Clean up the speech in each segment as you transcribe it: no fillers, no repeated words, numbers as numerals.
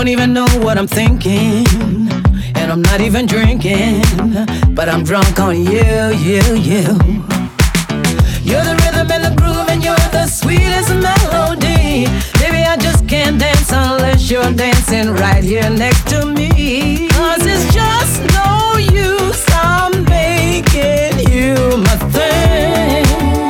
don't even know what I'm thinking, and I'm not even drinking, but I'm drunk on you. You're the rhythm and the groove, and you're the sweetest melody. Baby, I just can't dance unless you're dancing right here next to me. 'Cause it's just no use, I'm making you my thing.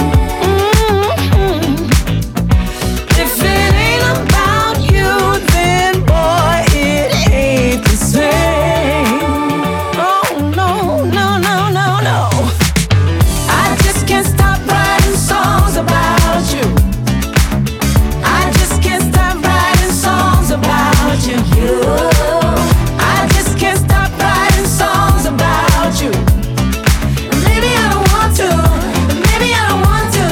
If it ain't about you, then boy, it ain't the same. Oh no, no, no, no, no. I just can't stop writing songs about you. I just can't stop writing songs about you. I just can't stop writing songs about you. Maybe I don't want to. Maybe I don't want to.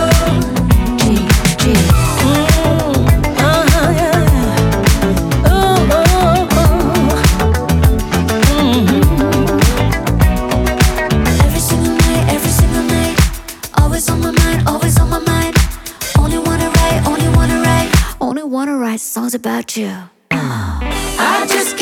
Yeah. Oh, oh, oh. Every single night, always on my mind, always on my mind. Only wanna write songs about you. I just